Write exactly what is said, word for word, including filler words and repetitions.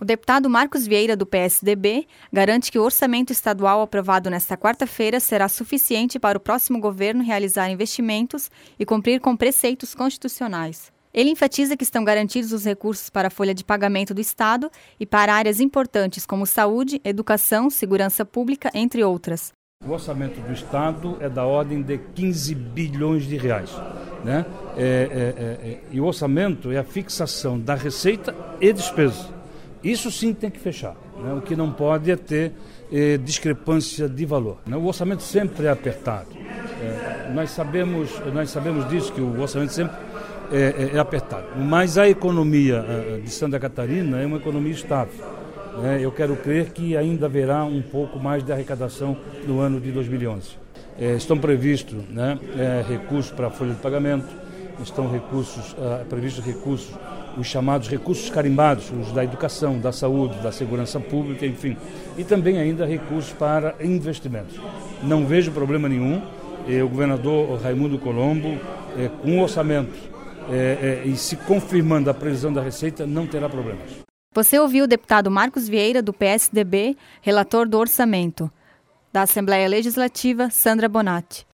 deputado Marcos Vieira, do P S D B, garante que o orçamento estadual aprovado nesta quarta-feira será suficiente para o próximo governo realizar investimentos e cumprir com preceitos constitucionais. Ele enfatiza que estão garantidos os recursos para a folha de pagamento do Estado e para áreas importantes como saúde, educação, segurança pública, entre outras. O orçamento do Estado é da ordem de quinze bilhões de reais. Né? É, é, é, e o orçamento é a fixação da receita e despesa. Isso sim tem que fechar. Né? O que não pode é ter é, discrepância de valor. Né? O orçamento sempre é apertado. É, nós, sabemos, nós sabemos disso, que o orçamento sempre é, é, é apertado. Mas a economia de Santa Catarina é uma economia estável. Né? Eu quero crer que ainda haverá um pouco mais de arrecadação no ano de dois mil e onze. É, estão previstos né, é, recursos para a folha de pagamento, estão recursos, é, previstos recursos, os chamados recursos carimbados, os da educação, da saúde, da segurança pública, enfim. E também ainda recursos para investimentos. Não vejo problema nenhum. É, o governador Raimundo Colombo, é, com o orçamento é, é, e se confirmando a previsão da receita, não terá problemas. Você ouviu o deputado Marcos Vieira, do P S D B, relator do orçamento. Da Assembleia Legislativa, Sandra Bonatti.